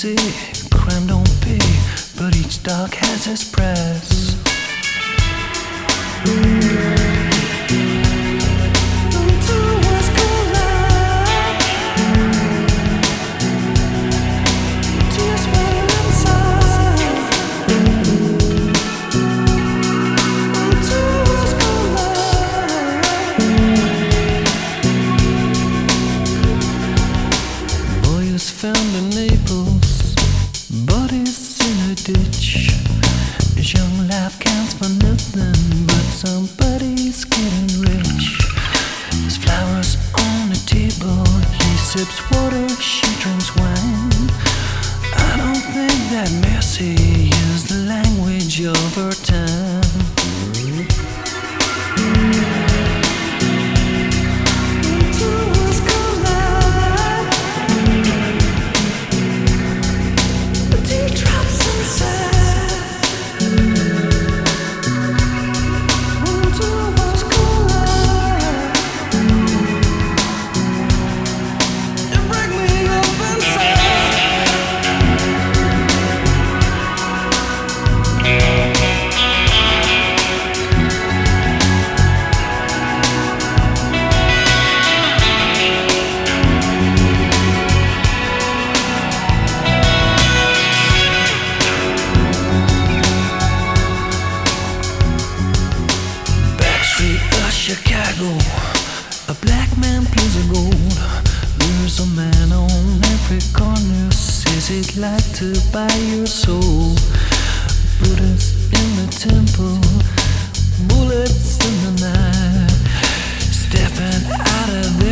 mercy, crime don't pay, but each dog has his price. Found in Naples, bodies in a ditch. His young life counts for nothing, but somebody's getting rich. There's flowers on the table, he sips water, she drinks wine. I don't think that mercy is the language of her time. Chicago, a black man plays a gold. There's a man on every corner, says he'd like to buy your soul. Buddhists in the temple, bullets in the night, stepping out of